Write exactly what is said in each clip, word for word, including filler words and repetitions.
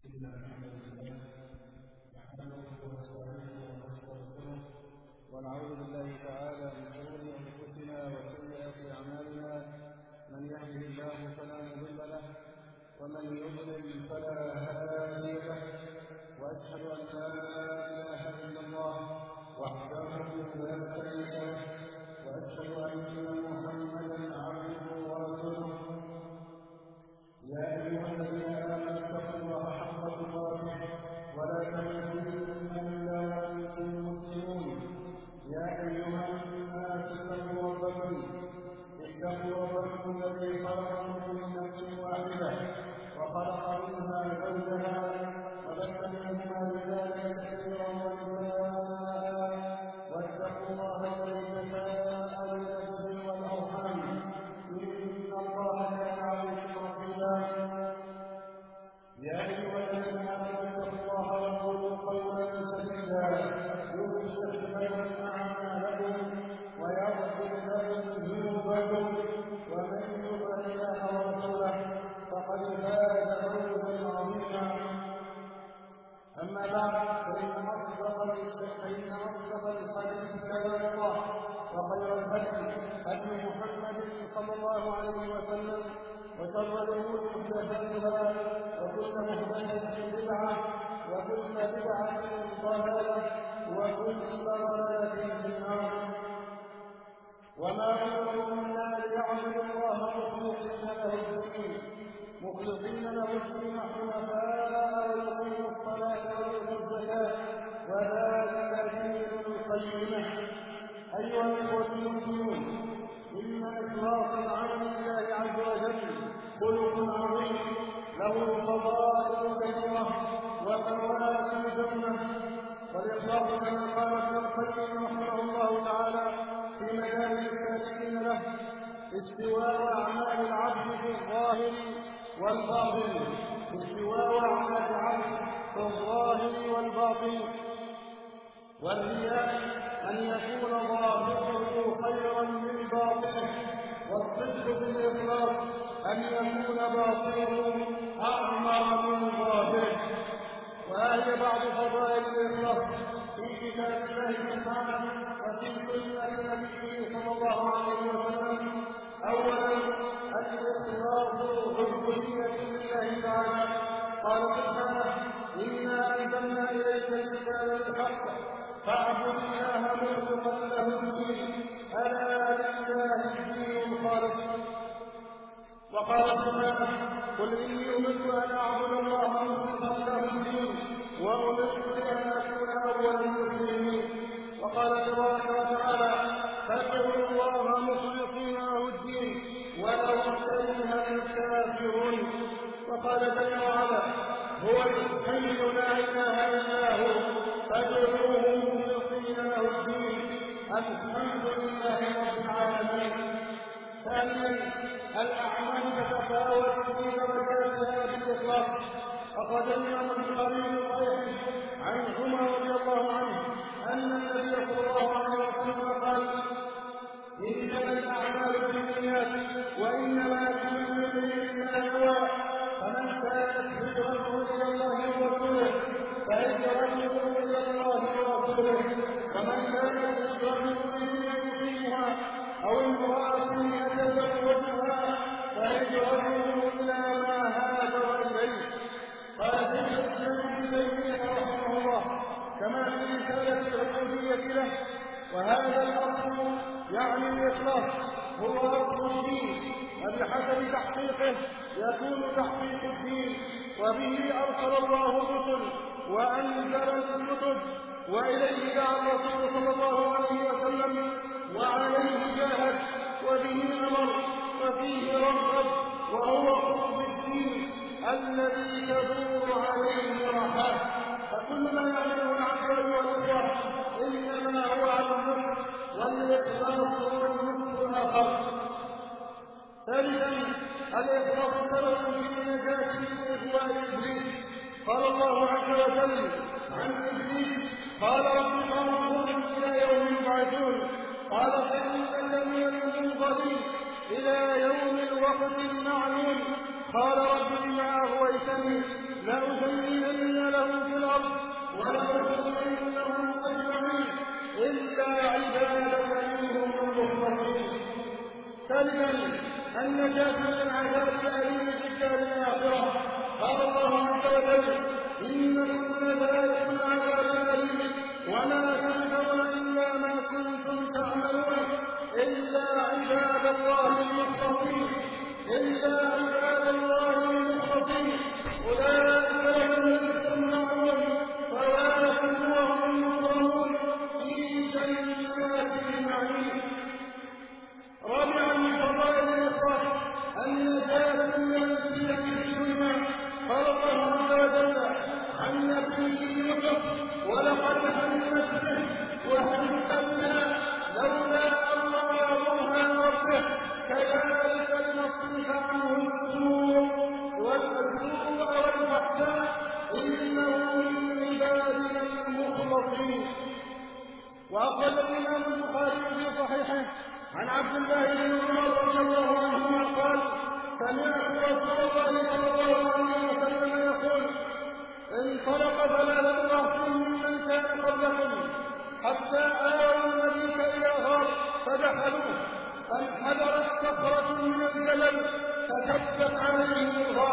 إن الحمد لله نحمده ونستعينه ونستغفره ونعوذ بالله تعالى من شرور أنفسنا وسيئات أعمالنا، من يهده الله فلا مضل له ومن يضلل فلا هادي له، وأشهد أن لا إله إلا الله وحده لا شريك له، وأشهد أن محمدا عبده ورسوله. يا أيها الذين آمنوا اتقوا الله حق تقاته ولا تموتن إلا وأنتم مسلمون. يا أيها الناس اتقوا ربكم اتقوا ربكم الذي خلقكم من نفس واحدة وخلق منها زوجها وبث منهما رجالا كثيرا ونساء، واتقوا الله الذي تساءلون به والأرحام إن الله كان عليكم رقيبا. يا أيها الذين آمنوا اتقوا الله وقولوا قولا سديدا يصلح لكم أعمالكم ويغفر لكم ذنوبكم، ومن يطع الله ورسوله فقد فاز فوزا عظيما. أما بعد، فإن أصدق فإن أصدق الحديث كلام الله، وخير الهدي هدي محمد صلى الله عليه وسلم، وشر الأمور محدثاتها، وكل محدثة بدعة، وكل بدعة ضلالة، وكل ضلالة في النار. وما أمرنا ليعبدوا الله مخلصين له الدين مخلصين له الدين حنفاء ويقيموا الصلاة ويؤتوا الزكاة وذلك دين القيمة. أيها الإخوة المسلمون، إن إخلاص العمل لله عز وجل خلق عظيم له فضائل كثيرة وفوائد جمة. والإخلاص كما قال ابن القيم رحمه الله تعالى في مجال السالكين له استواء أعمال العبد في الظاهر والباطن استواء أعمال العبد في الظاهر والباطن. والرياء أن يكون ظاهره خيرا من باطنه، والصدق في الإخلاص أن يكون باطنه أعمر من ظاهره. وهي بعض فضائل الإخلاص في كتاب الله سبحانه وفي سنة نبيه صلى الله عليه وسلم. أولا، الإخلاص عبودية لله تعالى. قال سبحانه: إنا أنزلنا إليك الكتاب بالحق فاعبد الله مخلصا له الدين ألا لله الدين الخالص. وقال سبحانه: قل إني أمرت أن أعبد الله مخلصا له الدين وأمرت بأن أكون أول المسلمين. وقال تبارك وتعالى: فادعوا الله مخلصين له الدين ولو كره الكافرون. وقال جل وعلا: هو الحي لا إله إلا هو فادعوه مخلصين له الدين الحمد لله رب العالمين. ثانيا، الأعمال تتفاوت في درجاتها بالإخلاص. أخرجنا من البخاري عن عمر رضي الله عنه أن النبي صلى الله عليه وسلم قال: إنما الأعمال بالنيات وإنما لكل امرئ ما نوى، فمن كانت هجرته إلى الله ورسوله فهجرته إلى الله ورسوله، ومن كانت هجرته لدنيا يصيبها أو امرأة يتزوجها فهجرته إلى ما هاجر إليه. قال شيخ الإسلام ابن تيمية رحمه الله كما في رسالة العبودية له: وهذا الأصل يعني الإخلاص هو أصل الدين، وبحسب تحقيقه يكون تحقيق الدين، وبه أرسل الله الرسل وأنزل الكتب، وإليه دعا الرسول صلى الله عليه وسلم وعليه جاهد، وبه أمر وفيه رغب، وهو قطب الدين الذي تدور عليه رحاه. فكل ما يعمله العبد أيها الإخوة إنما هو على النصر، والإخلاص هو النصر الآخر. ثالثا، الإخلاص سبب في نجاة إخوان إبليس. قال الله عز وجل عن إبليس: قال رب انظرني إلى يوم يبعثون. قال: فإنك من المنظرين إلى يوم الوقت المعلوم. قال: رب بما أغويتني لأزينن لهم في الأرض ولأغوينهم أجمعين إلا عبادك منهم المخلصين. ثالثا النجاة من العذاب الأليم في الدار الآخرة. قال الله عز وجل: إنكم لذائق العذاب الأليم وما تجزون إلا ما كنتم تعملون إلا عباد الله المخلصين إلا عباد الله المخلصين أولئك لهم رزق معلوم فواكه وهم مكرمون في جنات النعيم. رابعا من فضائل الإخلاص النجاة من الفتن في الدنيا. قال الله عز وجل عن نبيه يوسف: ولقد همت به وهمنا لولا أن رأى برهان ربه كذلك لنصرف عنه السوء والسوء والفحشاء إنه من عبادنا المخلصين. وأخرج الإمام البخاري في صحيحه عن عبد الله بن عمر رضي الله عنهما قال: سمعت رسول الله صلى الله عليه وسلم يقول: انطلق ثلاثة رهط ممن كان قبلكم حتى آووا المدينة إلى غار فدخلوه فانحدرت صخرة من الجبل فكبت عليهم الغار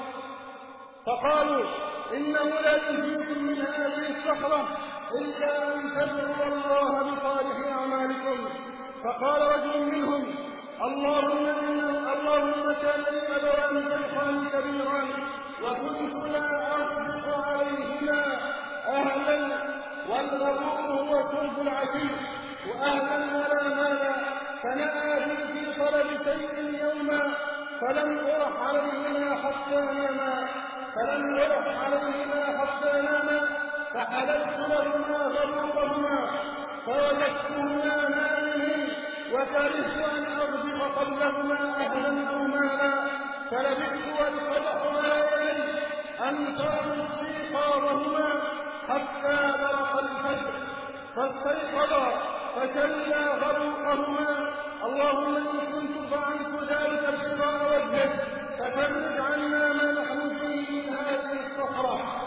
فقالوا: إنه لا ينجيكم من هذه الصخرة إلا أن تدعوا الله بصالح أعمالكم. فقال رجل منهم: اللهم إنه اللهم كان لي أبوان شيخان كبيران وكنت لا أصدق عليهما أهلا، والغرور هو شرب العشير، وأهلا ولا مالا، فنأى بي في طلب شيء يوما فلم أرح عليهما حتى ناما فلم أرح عليهما حتى ناما فحللت لهما غرورهما فوجدتهما نائمين وكرهت أن أغدق قبلهما أهلا أو مالا فلبثت والقدح ما يلي أن كانوا استيقاظهما حتى برق الفجر فاستيقظا فكلا غروقهما: اللهم إن كنت فعلت ذلك ابتغاء وجهك ففرج عنا ما نحن فيه من هذه الصخرة.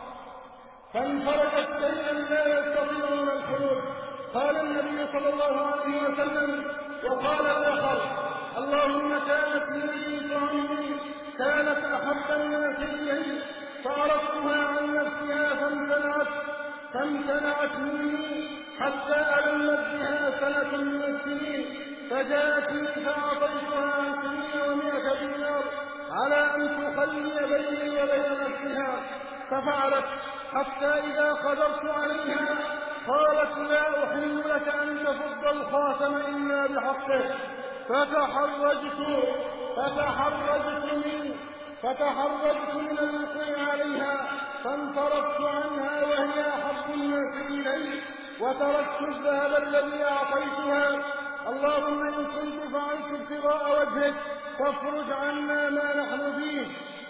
فانفرجت شيئا لا يستطيعون الخروج. قال النبي صلى الله عليه وسلم وقال الآخر: اللهم كانت لي بنت عمي كانت أحب الناس إلي فأردتها عن نفسها فامتنعت فامتنعت مني حتى ألمت بها سنة من السنين فجاءتني فأعطيتها عشرين ومائة دينار على أن تخلي بيني وبين نفسها ففعلت حتى إذا قدرت عليها قالت: لا أحل لك أن تفض الخاتم إلا بحقه. فتحرجت فتحرجت من فتحرجت من الوقوع عليها فانصرفت عنها وهي أحب الناس إلي وتركت الذهب الذي أعطيتها. اللهم إن كنت فعلت ابتغاء وجهك فافرج عنا ما نحن فيه.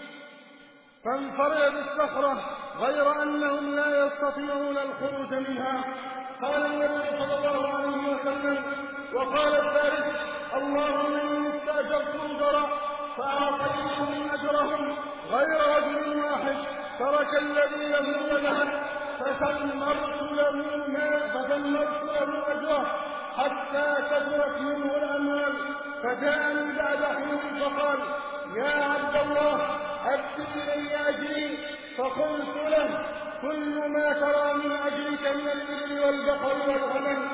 فانفرد بالصخرة غير أنهم لا يستطيعون الخروج منها. قال النبي صلى الله عليه وسلم وقال الثالث: اللهم إني استأجرت أجرا فأعطيتهم أجرهم غير رجل واحد ترك الذي له وذهب فثمرت له فثمرت له أجره حتى كثرت منه الأموال. فجاءني بعد حين فقال: يا عبد الله أكتب إلي أجري. فقلت له: كل ما ترى من أجرك من الإبل والبقر والغنم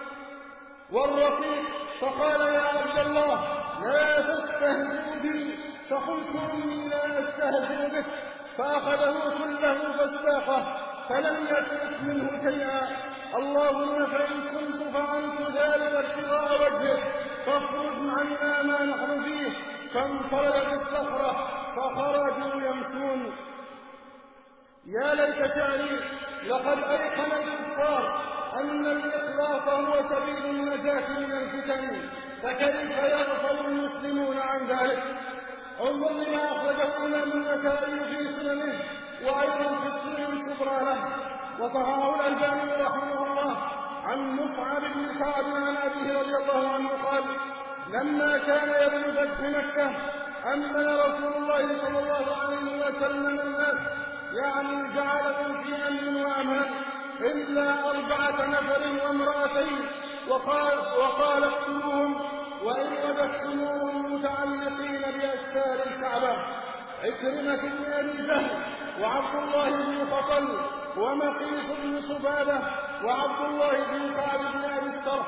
والرقيق. فقال: يا عبد الله لا تستهزئ بي. فقلت: إني لا أستهزئ بك. فأخذه كله فاستاقه فلم يترك منه شيئا. اللهم فإن كنت فعلت ذلك ابتغاء وجهك فاخرج عنا ما نحن فيه. فانفردت الصخرة فخرجوا يمشون. يا ليت شعري لقد أيقن الكفار أن الإخلاص هو سبيل النجاة من الفتن، فكيف يغفل المسلمون عن ذلك؟ انظر لما أخرجه الإمام النسائي في سننه وأيضا في السنن الكبرى له وصححه الألباني رحمه الله عن مصعب بن سعد عن أبيه رضي الله عنه قال: لما كان يوم فتح مكة أمن رسول الله صلى الله عليه وسلم الناس يعني جعلهم في أمن وأمان إلا أربعة نفر وامرأتين، وقال, وقال اقتلوهم وإن وجدتموهم متعلقين بأستار الكعبة. عكرمة بن أبي جهل وعبد الله بن خطل ومقيس بن صبابة وعبد الله بن كعب بن أبي الصرح.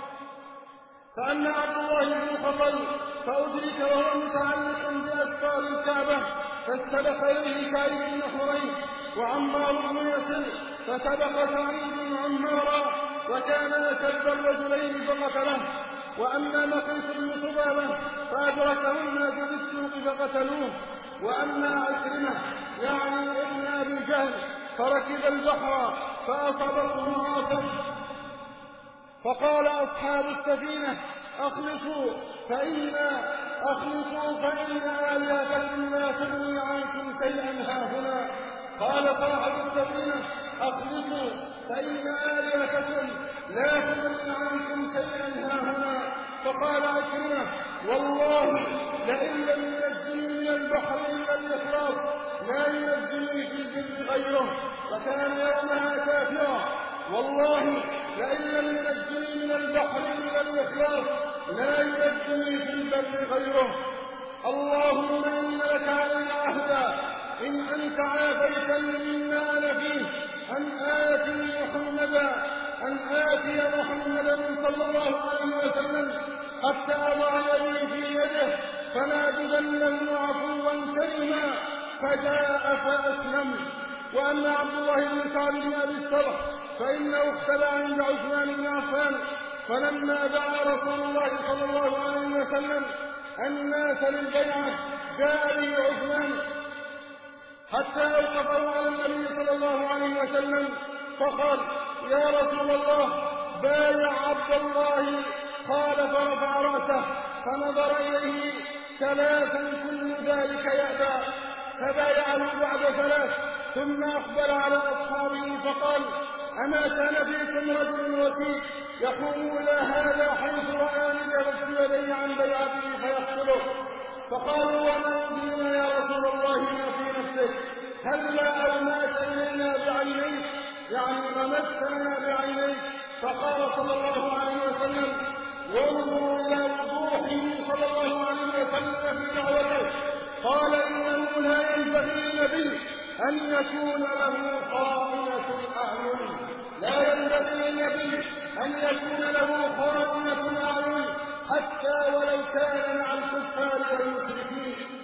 فأما عبد الله بن خطل فأدرك وهو متعلق بأستار الكعبة فاستبق إليه كعب بن حريث وعمار بن ياسر، فسبق سعيد عمارا وكان أشد الرجلين فقتله. وأما مقيس بن صبابة فأدركه الناس بالسوق فقتلوه. وأما عكرمة يعني ابن أبي جهل فركب البحر فأصابته عاصف، فقال أصحاب السفينة أخلصوا فإن أخلصوا فإن آلهتكم لا تغني عنكم شيئا هاهنا. قال صاحب السفينة أخلصوا فإن آلهتكم لا تغني عنكم شيئا هاهنا. فقال عكرمة والله لئن لم ينجني من البحر إلا الإخلاص لا ينجني في البر غيره، وكان يومها كافرا. والله لئن لم ينجني من البحر إلا الإخلاص لا ينجني في البر غيره. اللهم إن لك علي عهدا إن أنت عافيتني مما أنا فيه أن آتي محمدا أن آتي محمدا صلى الله عليه وسلم حتى أضع يدي في يده فنادبنه عفوا كريما، فجاء فأسلم. وأما عبد الله بن كعب بن أبي الصرح فإنه اختلى عند عثمان بن عفان، فلما دعا رسول الله صلى الله عليه وسلم الناس للبيعة جاء به عثمان حتى أوقفه على النبي صلى الله عليه وسلم فقال يا رسول الله بايع عبد الله. قال فرفع رأسه فنظر إليه ثلاثا كل ذلك يأبى، فبايعه بعد ثلاث ثم أقبل على أصحابه فقال أما كان فيكم رجل وثيق يقوم إلى هذا حيث رآني يرد يدي عن بيعته فيقتله؟ فقالوا وما يدرينا يا رسول الله ما في نفسك، هلا أومأت إلينا بعينيك يعني غمستنا بعينيك. فقال صلى الله عليه وسلم وانظروا إلى وضوحه صلى الله عليه وسلم في دعوته، قال إنه لا ينبغي للنبي أن يكون له خائنة أعين، لا ينبغي للنبي أن يكون له خائنة أعين حتى ولو كان مع الكفار والمشركين.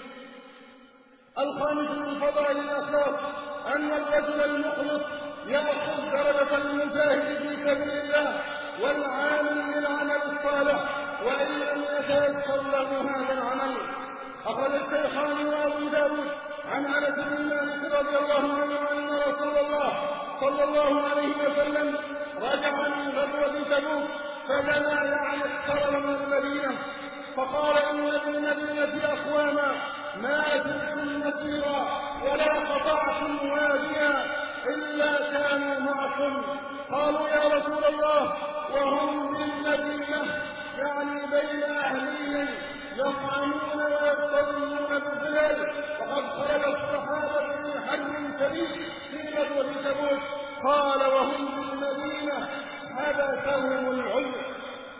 الخامس من فضائل الأخلاق أن الرجل المخلص يأخذ درجة المجاهد في سبيل الله والعامل للعمل الصالح وإن لم يتيسر له هذا العمل. أخرج الشيخان وأبو داود عن أنس بن مالك رضي الله عنه أن رسول الله صلى الله عليه وسلم رجع من غزوة تبوك فدنا يعني اقترب من المدينة فقال إن بالمدينة أقواما ما زلتم مسيرا ولا قطعتم واديا إلا كانوا معكم. قالوا يا رسول الله وهم بالمدينة يعني بين أهليهم يطعمون ويستظلون بالظلال، وقد خرج الصحابة من حج شديد في غزوة تبوك. قال وهم بالمدينة حبسهم العذر.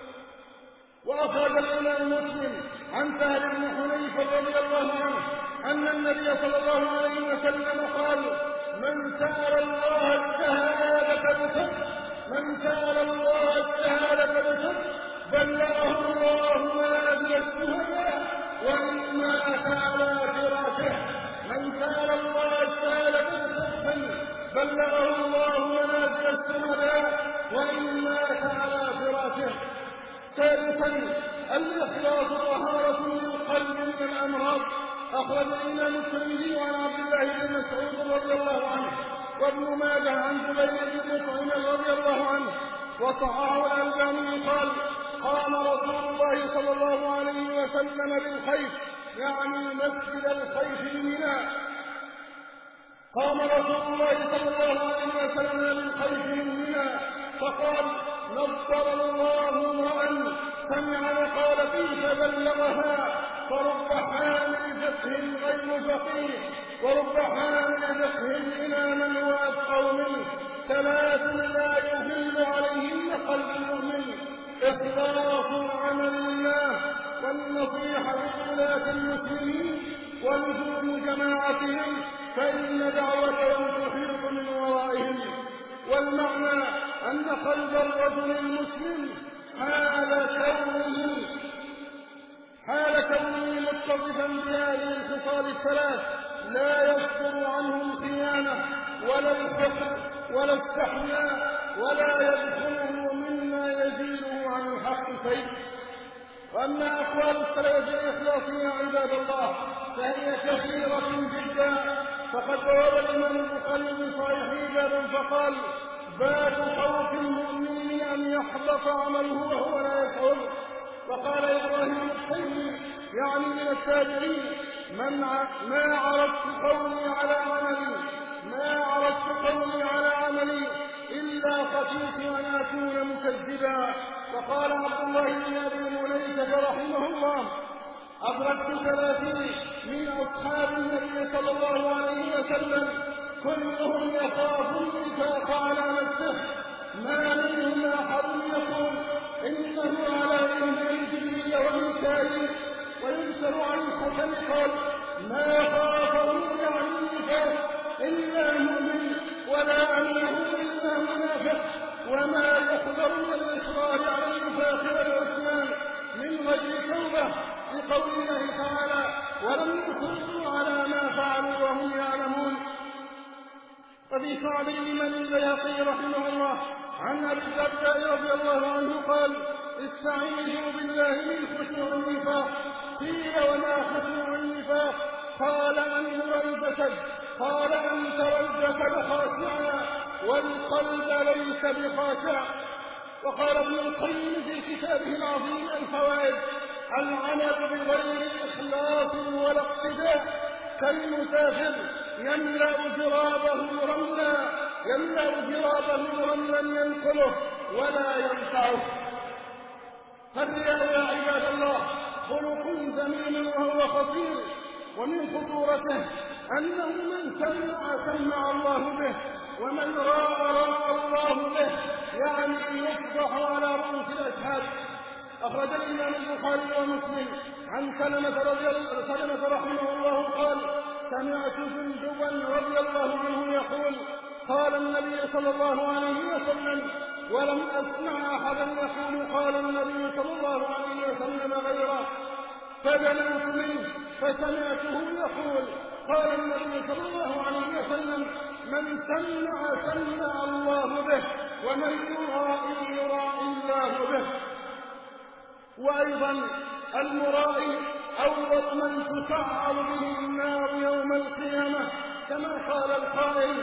وأخرج الإمام مسلم عن سهل بن حنيف رضي الله عنه أن النبي صلى الله عليه وسلم قال من سأل الله الشهادة بصدق من سأل الله الشهادة بصدق بلغه الله منازل الشهداء وإن مات على فراشه. من سأل الله الشهادة بصدق بلغه الله منازل الشهداء وإن مات على فراشه. ثالثا الإخلاص طهارة للقلب من الأمراض. أخرج الإمام الترمذي عن عبد الله بن مسعود رضي الله عنه وابن ماجه عن جبير بن مطعم رضي الله عنه وصححه الألباني قال قام رسول الله صلى الله عليه وسلم بالخيف يعني مسجد الخيف بمنى. قام رسول الله صلى الله عليه وسلم بالخيف من منى فقال نصر الله امرأ سمع مقالتي فبلغها فرب حامل فقه غير فقيه ورب حامل فقه إلى من هو أفقه منه. ثلاث لا يغل عليهن قلب المؤمن: إخلاص العمل لله، والنصيحة لولاة المسلمين، ولزوم جماعتهم، فإن دعوتهم تحيط من ورائهم. والمعنى أن قلب الرجل المسلم حال كونه حال كونه متصفا بهذه الخصال الثلاث لا يصدر عنه الخيانة ولا الفقر ولا استحياء، ولا يدخله مما يزيده عن الحق شيء. وأما أقوال السلف الإخلاص يا عباد الله فهي كثيرة جدا، فقد روى الإمام البخاري في صحيحه بابا فقال: باب خوف المؤمن أن يحبط عمله وهو لا يشعر. وقال إبراهيم الحلمي يعني من التابعين: من ما عرضت قولي على عملي ما عرضت قولي على عملي إلا خشيت أن أكون مكذبا. وقال عبد الله بن أبي مليكة رحمه الله: أدركت ثلاثين من أصحاب النبي صلى الله عليه وسلم كلهم يخاف النفاق على نفسه، ما منهم أحد يقول إنه على إيمان جبريل وميكائيل، وينكر عن الحسن قال: ما خافه عن النفاق إلا مؤمن، ولا أنه إلا منافق، وما يحذر من الإصرار على النفاق والعصيان من غير توبة، لقول الله تعالى: ولم يصروا على ما فعلوا وهم يعلمون. وفي صعب الإمام البيهقي رحمه الله عن أبي الدرداء رضي الله عنه قال: استعيذوا بالله من خشوع النفاق. قيل: وما خشوع النفاق؟ قال: أن ترى الجسد قال أن ترى الجسد خاشعا والقلب ليس بخاشع. وقال ابن القيم في كتابه العظيم الفوائد: العمل بغير إخلاص ولا اقتداء كالمسافر يملأ جرابه رملا يملأ جرابه رملا ينقله ولا ينفعه. فالرياء يا عباد الله خلق ذميم وهو خطير، ومن خطورته أنه من سمع سمع الله به، ومن راى راى الله به، يعني يصبح على رؤوس الأشهاد. أخرج الإمام البخاري ومسلم عن سلمة رضي سلمة رحمه الله قال: سمعت جندبا رضي الله عنه يقول: قال النبي صلى الله عليه وسلم، ولم أسمع أحدا يقول قال النبي صلى الله عليه وسلم غيره، فدنوت منه فسمعته يقول: قال النبي صلى الله عليه وسلم: من سمع سمع الله به، ومن يرائي يرائي الله به. وأيضا المرائي أول من تسعر به النار يوم القيامة، كما قال القائل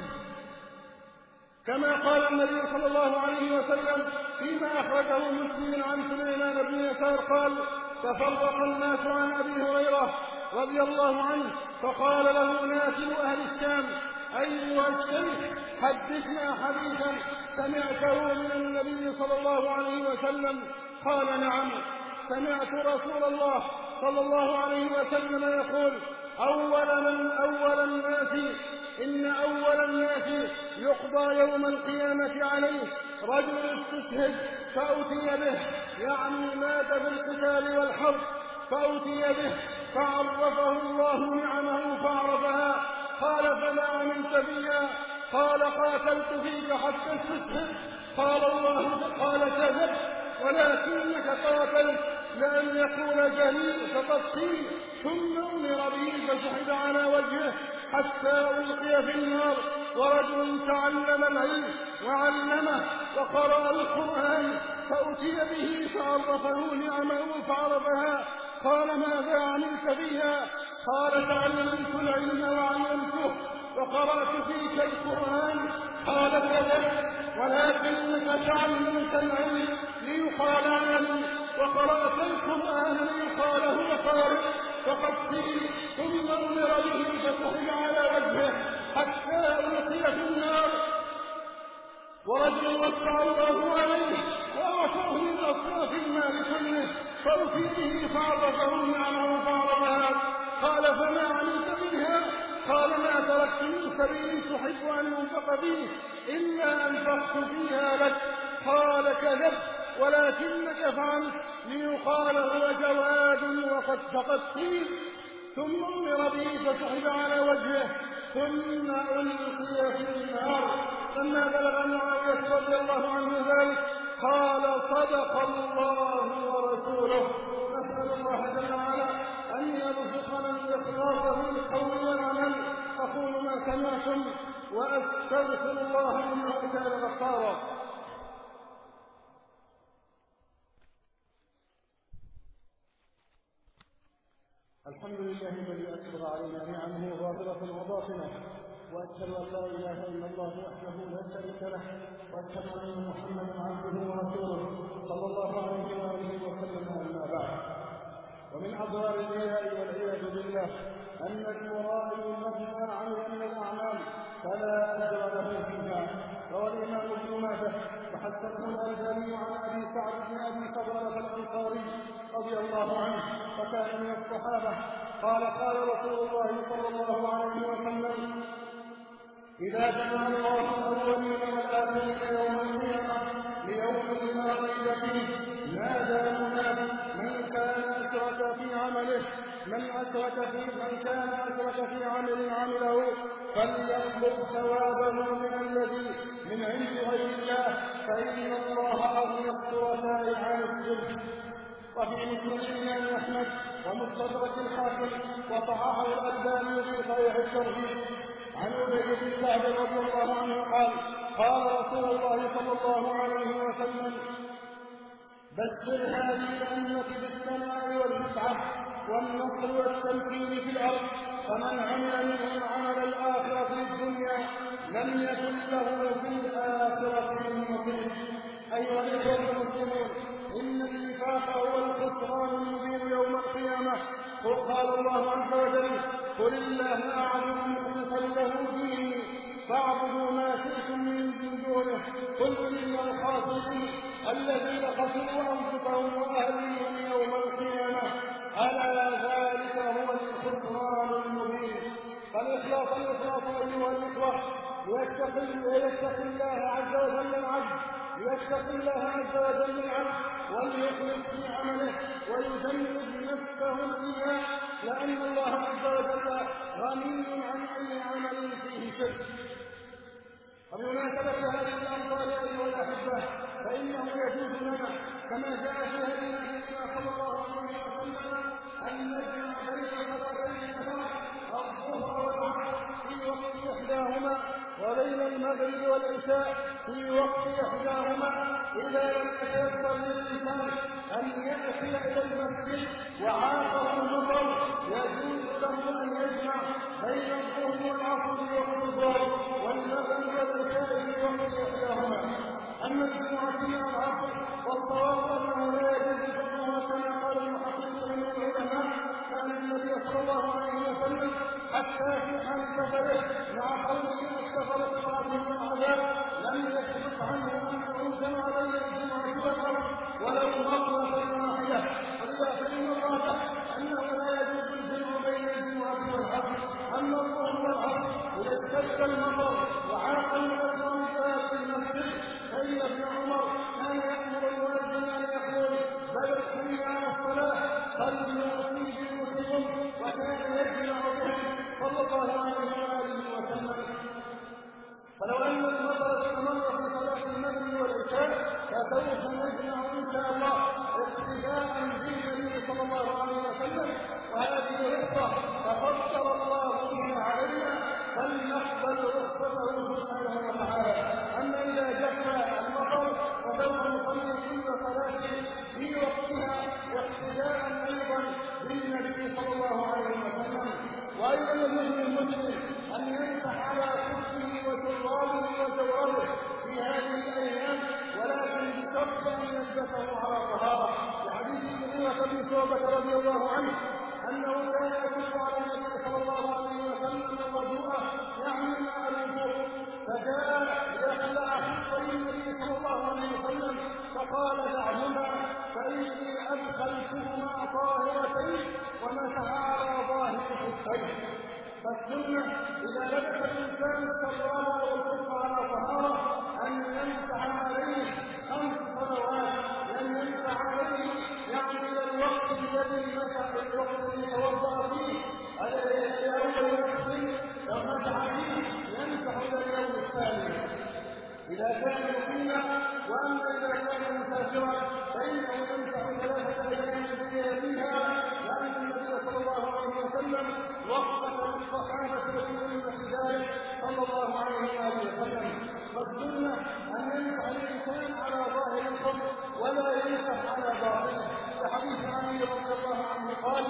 كما قال النبي صلى الله عليه وسلم فيما أخرجه مسلم عن سليمان بن يسار قال: تفرق الناس عن أبي هريرة رضي الله عنه، فقال له ناكل أهل الشام: أيها الشيخ حدثنا حديثا سمعته من النبي صلى الله عليه وسلم. قال: نعم، سمعت رسول الله صلى الله عليه وسلم يقول: أول من أول الناس إن أول الناس يقضى يوم القيامة عليه رجل استشهد فأتي به، يعني مات في القتال والحرب، فأتي به فعرفه الله نعمه فعرفها. قال: فما عملت فيها؟ قال: قاتلت فيك حتى استشهد. قال الله قال: كذب، ولكنك قاتلت لأن يقول جليل فقد قيل. ثم أمر به فسحب على وجهه حتى ألقي في النار. ورجل تعلم العلم وعلمه وقرأ القرآن فأتي به فعرفه نعمه فعرفها. قال: ماذا عملت فيها؟ قال: تعلمت العلم وعلمته وقرأت فيك القرآن. قال: كذبت، ولكنك تعلمت العلم ليقال عالم، وقرأت القرآن ليقال هو قارئ. فقد قيل. ثم أمر به فسحب على وجهه حتى ألقي في النار. ورجل وسع الله عليه وأعطاه من أصناف المال كله فأتي به فعرفه نعمه فعرفها. قال: فما عملت منها؟ قال: ما تركت منه سبيل تحب أن ينفق فيه إلا أنفقت فيها لك. قال كذبت ولكنك فعلت ليقال هو جواد وقد فقد قيل. ثم أمر به فسحب على وجهه ثم ألقي في النار. لما بلغ معاوية رضي الله عنه ذلك قال صدق الله ورسوله. نسأل الله جل وعلا أن يرزقنا الإخلاص في القول والعمل. أقول ما سمعتم وأستغفر الله إنه كان غفارا. الحمد لله الذي أكبر علينا نعمه ظاهرة وباطنة، وأشهد أن لا إله إلا الله وحده لا شريك له، وأشهد أن محمدا عبده ورسوله صلى الله عليه وآله وسلم. أما بعد، ومن أضرار الرياء والعياذ بالله أن المرائي مهما عمل من الأعمال فلا أجر له فيها. روى الإمام ابن ماجه وحسنه الألباني عن أبي سعد بن أبي فضالة الأنصاري رضي الله عنه فكان من الصحابة قال قال رسول الله صلى الله عليه وسلم: إذا جمع الله الأولين والآخرين يوم القيامة ليوم لا ريب فيه نادى مناد من كان أشرك في عمله من أشرك في من كان أشرك في عمل عمله فليطلب ثوابه من الذي من عند غير الله فإن الله أغنى الشركاء عن الشرك. وفي مسند الإمام أحمد ومستدرك الحاكم وصححه الألباني في صحيح الترغيب عن أبي بن كعب رضي الله عنه قال قال رسول الله صلى الله عليه وسلم: بشر هذه الأمة بالثناء والرفعة والنصر والتمكين في الأرض، فمن عمل منهم عمل الآخرة في الدنيا لم يكن له في الآخرة من نصيب. أيها الإخوة المسلمون، إن النفاق هو الخسران المبين يوم القيامة. قال الله عز وجل: قل الله أعبد مخلصا له ديني فاعبدوا ما شئتم من دونه قل إن الخاسرين الذين خسروا أنفسهم وأهليهم يوم القيامة ألا ذلك هو الخسران المبين. فالإخلاص الإخلاص أيها الإخوة ليتقي الله عز وجل العبد ليتقي الله عز وجل العبد وليخلص في عمله ويجنب نفسه الرياء، لأن الله عز وجل غني عن أي عمل فيه شرك. وبمناسبة هذه الأمثال أيها الأحبة فإنه يجوز لنا كما جاء في هدي نبينا صلى الله عليه وسلم أن نجمع بين صلاتي الظهر والعصر في وقت إحداهما وبين المغرب والعشاء في وقت إحداهما إذا لم يتيسر للإنسان أن يأتي إلى المسجد وعاقه المطر يجوز له أن يجمع بين الظهر والعصر في وقت الظهر والمغرب والعشاء في وقت إحداهما. أما الجمعة مع العصر والصواب أنه لا يجوز فقهها كما قال المحققون من العلماء كان النبي صلى الله عليه وسلم حتى في حال سفره مع قومه السفر بطاعته العذاب لم يثبت عنه أنه جمع بين الجمعة والعصر ولو مرة واحدة، ولذا فإن الراجح أنه لا يجوز الجمع بين الجمعة والعصر. أما الظهر والعصر إذا اشتد المطر وعاق المؤذن في المسجد فإن ابن عمر كان يأمر المؤذن أن يقول: بلغتني على الصلاة فليؤتي بيوتكم، وكان يجمع بهم صلى الله عليه وآله وسلم. فلو أن المطر استمر في صلاة المغرب والعشاء فسوف نجمع إن شاء الله اقتداء بالنبي صلى الله عليه وسلم، وهذه رخصة تفضل الله بها علينا فلنقبل رخصته سبحانه وتعالى. أما إذا جف المطر فسوف نصلي كل صلاة في وقتها اقتداء أيضا بالنبي صلى الله عليه وسلم. وأيضا يجوز للمسلم أن يمسح على كفه وشرابه وجواره في هذه الأيام، ولكن بشرط أن يلبسه على طهارة، لحديث المغيرة بن شعبة رضي الله عنه أنه كان يدل على النبي صلى الله عليه وسلم الوضوء يعني مع الوضوء، فجاء ليخلع خفي النبي صلى الله عليه وسلم فقال: دعهما فإني أدخلتهما طاهرتين ومسح على ظاهر خفيه. فالسنة إذا لبس الإنسان استطاع ويصب على طهارة أن يمسح عليه خمس صلوات، لم يمسح عليه يعني إلى الوقت الذي مسح الوقت الذي توضأ فيه على أول وقت لو مسح فيه يمسح إلى اليوم الثاني إذا كان مقيما. وأما إذا كان مسافرا فإنه يمسح ثلاثة أيام فيها، لأن النبي صلى الله عليه وسلم وقت للصحابة يقولون في ذلك صلى الله عليه وسلم. فالسنة أن يمسح الإنسان على ظاهر القبر ولا يمسح على باطنه، كحديث علي رضي الله عنه قال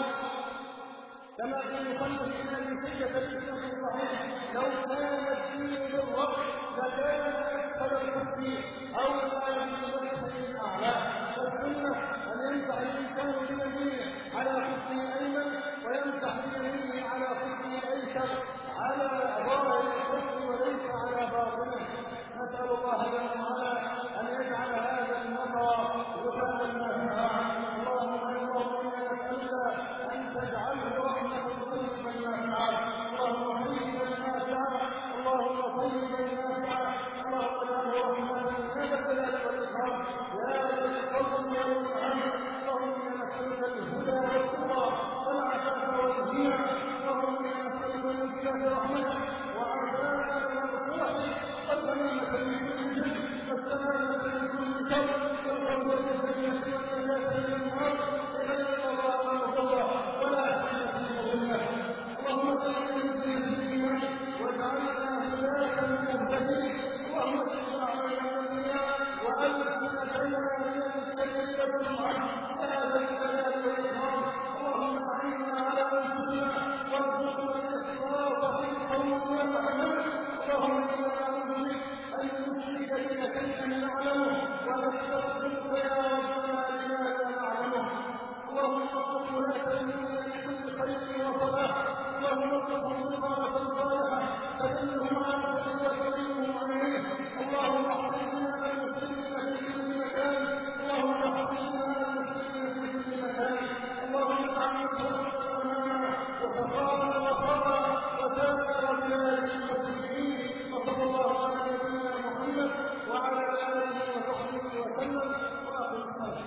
كما في مصنف ابن سيدة الاسم الصحيح: لو كان الدين بالرأس لكان أكثر الكفر أو لا يمسح الأعلى. فالسنة أن يمسح الإنسان بيمينه على خفه الأيمن ويمسح بيمينه على خفه الأيسر على ظاهر الخف وليس على باطنه. نسأل الله جل وعلا أن يجعل هذا النظر غفاء نافعا. اللهم اللهم نسألك أن تجعله رحمة طيبا نافعا. اللهم طيبا نافعا، اللهم طيبا نافعا، اللهم اجعله رحمة يا ذا الجلال والإكرام يا ذا الفضل والإنعام. اللهم نسألك الهدى والتقى والعفاف والغنى. اللهم نسألك الانقياد رحمتك وعافاك ومغفرتك والغنيمة من كل شر والسلامة من كل شر والفوز بالجنة والنجاة من النار بغير قضاء ولا قضاء ولا حاجة إلا اللهم اجعلنا في الدنيا واجعلنا هداة مهتدين. اللهم اجعلنا علينا الدنيا وألسنتنا من الكذب والعدل يا ذا الجلال والإكرام. اللهم أعنا على أنفسنا وارزقنا الإخلاص في القول والعمل. اللهم إنا نعوذ بك أن نشرك بك شيئا نعلمه ونستغفرك يا ربنا لما لا نعلمه. اللهم اغفر ولاة المؤمنين لكل خير وصلاح. اللهم ارزقهم بطانة صالحة تدلهم على الخير وتدلهم عليه. اللهم احفظنا من المسلمين في كل مكان. اللهم احفظنا من المسلمين في كل مكان. اللهم اجعل مصرنا امامنا وسخاءنا وصرا وسائر بلاد المسلمين. وصلى الله على نبينا محمد وعلى اله وصحبه وسلم واخر الصلاه.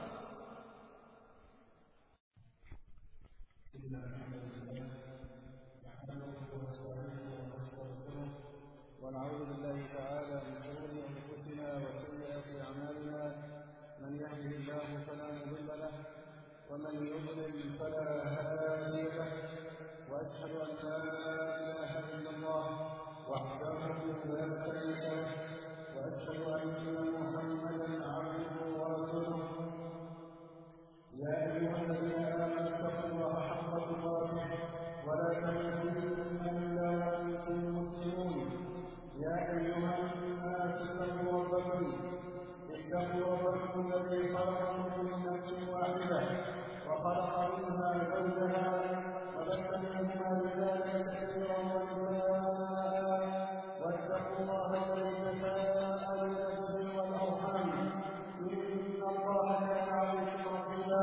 إن الحمد لله نحمده ونستعينه ونستغفره ونعوذ بالله تعالى من شرور أنفسنا وسيئات أعمالنا. من يهده الله فلا مضل له ومن يضلل فلا هادي له. وأشهد أن لا إله إلا الله وحده لا شريك له وأشهد أن محمدا عبده ورسوله. يا أيها الذين آمنوا اتقوا الله حق تقاته ولا تموتن إلا وأنتم مسلمون. يا أيها الناس اتقوا ربكم اتقوا ربكم الذي خلقكم من نفس واحدة وخلق منها زوجها وبث منهما رجالا كثيرا ونساء واتقوا الله الذي تساءلون به والأرحام إن الله كان عليكم رقيبا.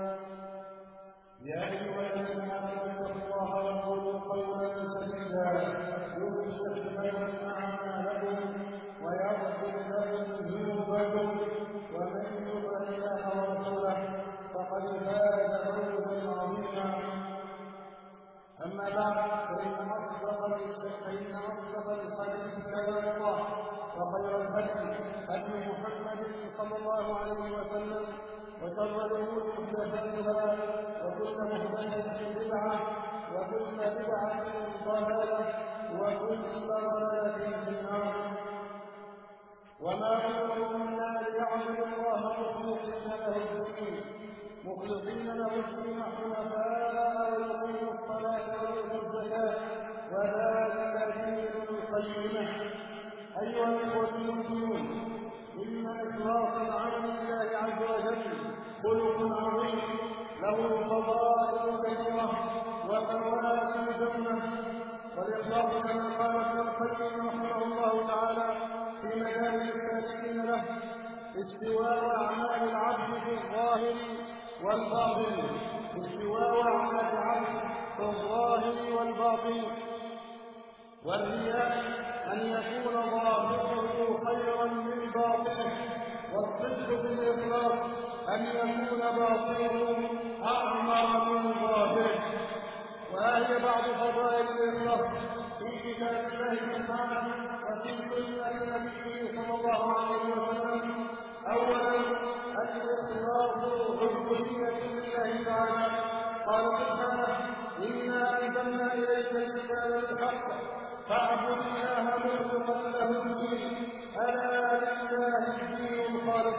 يا أيها الذين آمنوا اتقوا الله وقولوا قولا سديدا يصلح لكم أعمالكم ويغفر لكم ذنوبكم ومن يطع الله ورسوله فقد فاز فوزا عظيما. أما بعد فإن أصدق فإن أصدق الحديث كلام الله وخير الهدي هدي محمد صلى الله عليه وسلم وشر الأمور محدثاتها وكل محدثة بدعة وكل بدعة ضلالة وكل ضلالة في النار. وما أمروا إلا ليعبدوا الله مخلصين له الدين مخلصين له الدين حنفاء ويقيموا الصلاة ويؤتوا الزكاة وذلك دين القيمة. أيها الإخوة المسلمون، إن إخلاص العمل لله عز وجل خلق عظيم له فضائل كثيرة وفوائد جمة. والإخلاص كما قال ابن القيم رحمه الله تعالى في مجال التاسكين له استواء أعمال العبد في الظاهر والباطن استواء أعمال العبد في الظاهر والباطن. والرياء أن يكون ظاهره خيرا من باطنه، والصدق بالإخلاص أن يكون باطنه أعمر من ظاهره. وهي بعض فضائل الإخلاص في كتاب الله سبحانه وفي سنة نبيه صلى الله عليه وسلم. أولا الإخلاص عبودية لله تعالى. قال سبحانه: إنا أنزلنا إليك الكتاب بالحق فاعبد الله مخلصا له الدين ألا لله الدين الخالص.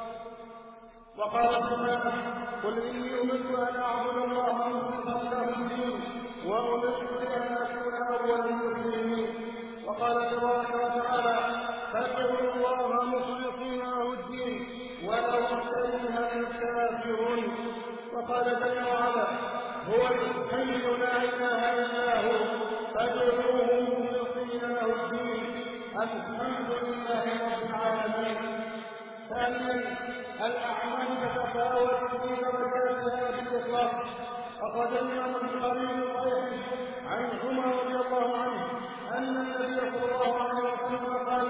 وقال سبحانه: قل إني أمرت أن أعبد الله مخلصا له الدين وأمرت بأن أكون أول المسلمين. وقال تبارك وتعالى: فادعوا الله مخلصين له الدين ولو كره الكافرون. وقال جل وعلا: هو الحي لا إله إلا هو فادعوه مخلصين له الدين الحمد لله رب العالمين. ثانيا الأعمال تتفاوت في درجاتها بالإخلاص. أخرج الإمام البخاري في عن عمر رضي الله عنه أن النبي صلى الله عليه وسلم قال: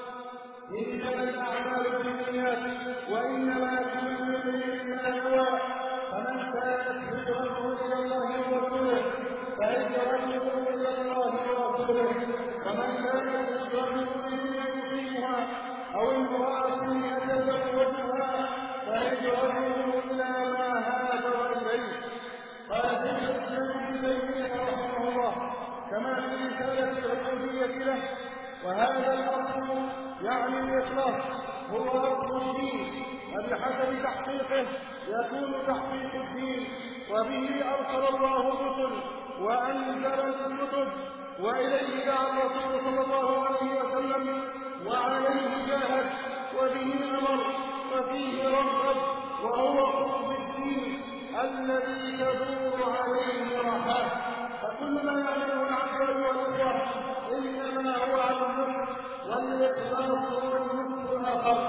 إنما الأعمال بالنيات وإنما لكل امرئ ما نوى، فمن كانت هجرته إلى الله ورسوله فهجرته إلى الله ورسوله، ومن كانت هجرته إلى يقيمها أو امرأة يتزوجها فهجرته إلى ما هاجر إليه. قال شيخ الإسلام ابن تيمية رحمه الله كما في رسالة العبودية له: وهذا الأصل يعني الإخلاص هو أصل الدين، وبحسب تحقيقه يكون تحقيق الدين، وبه أرسل الله الرسل وأنزل الكتب، وإليه دعا الرسول صلى الله عليه وسلم وعليه جاهد، وبه أمر وفيه رغب، وهو قرب الدين الذي تدور عليه رحاه. فكل ما يعمله العبد والإخلاص إنما هو على النصر، والإخلاص هو النصر الآخر.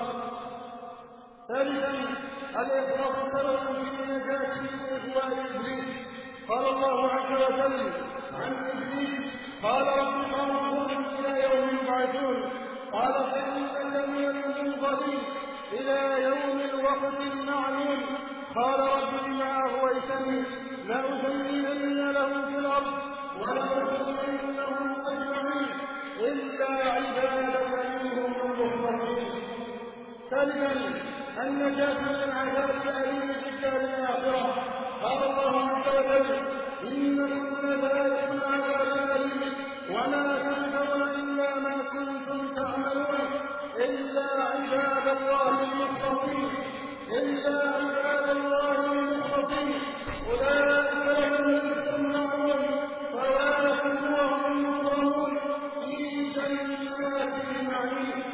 ثالثا الإخلاص سبب في نجاة إغواء إبليس. قال الله عز وجل عن إبليس: قال رب انظرني إلى يوم يبعثون، قال فإنك من المنظرين إلى يوم الوقت المعلوم. قال رب بما أغويتني لأزينن لهم في الأرض ولأغوينهم أجمعين إلا عبادك منهم المخلصين. ثالثا النجاة من عذاب الأليم في الدار الآخرة. قال الله عز وجل: إنكم لذائقون العذاب الأليم وما تجزون إلا ما كنتم تعملون إلا عباد الله المخلصين إلا عباد الله المخلصين أولئك لهم رزق معلوم فواكه وهم مكرمون في جنات النعيم.